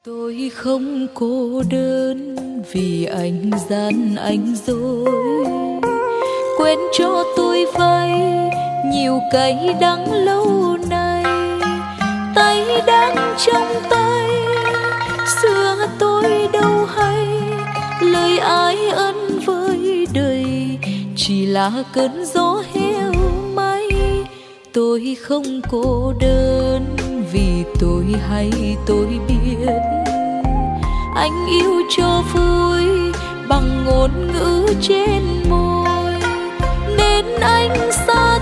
Tôi không cô đơn vì anh gian anh dối, quên cho tôi vay nhiều cay đắng lâu nay. Tay đang trong tay, xưa tôi đâu hay, lời ai ân với đời chỉ là cơn gió heo may. Tôi không cô đơn vì tôi hay tôi biết anh yêu cho vui bằng ngôn ngữ trên môi, nên anh xa